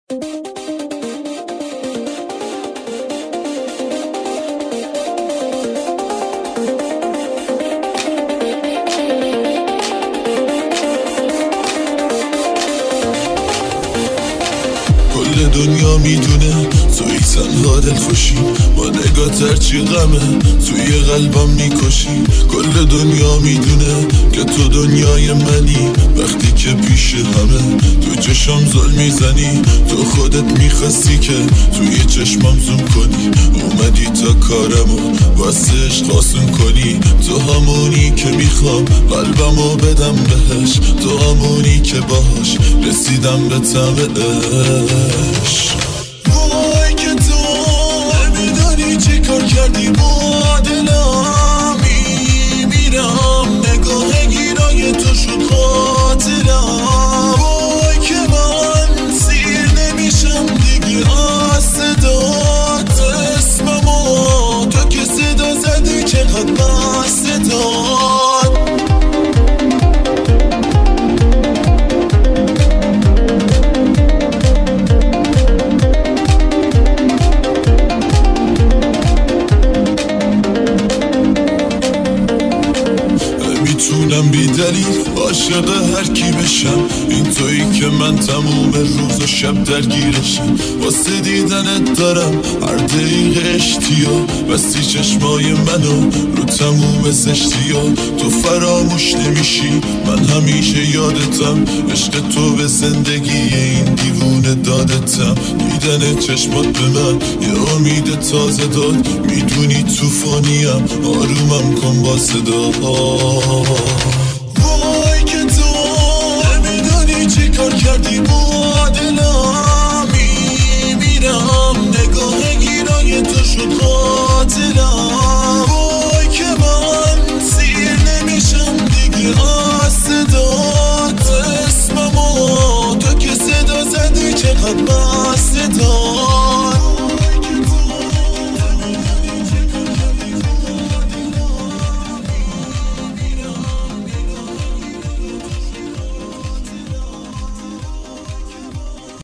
کل دنیا میدونه توی تنها دل خوشی، با نگاه هرچی غمه توی قلبم میکشی. کل دنیا میدونه که تو دنیای منی، وقتی که پیش همه تو چشم زل میزنی. تو خودت میخواستی که توی چشمم زوم کنی، اومدی تا کارمو واسه عشق آسون کنی. تو همونی که میخوام قلبمو بدم بهش، تو همونی که باهاش رسیدم به طعم عشق. وای که تو نمیدانی چی کار کردی با دلم، میمیرم نگاه گیرای تو شد قاتلم. وای که من سیر نمیشم دیگه از صدات، اسممو تو که صدا زدی چقدر مست داد. میتونم بی دلیل عاشق هر کی بشم، این تویی که من تموم روز و شب درگیرشم. واسه دیدنت دارم هر دقیقه اشتیا، بستی چشمای منو رو تموم زشتیا. تو فراموش نمیشی من همیشه یادتم، عشق تو به زندگی این دیوونه دادتم. دیدن چشمات به من یه امید تازه داد، میدونی توفانیم آرومم کن با صدا. وای که تو نمیدانی چی کار کردی با دلم، میمیرم نگاه گیرای تو شد قاتلم. وای که من سیر نمیشم دیگه از صدات، اسممو تو که صدا زدی چقدر مست داد.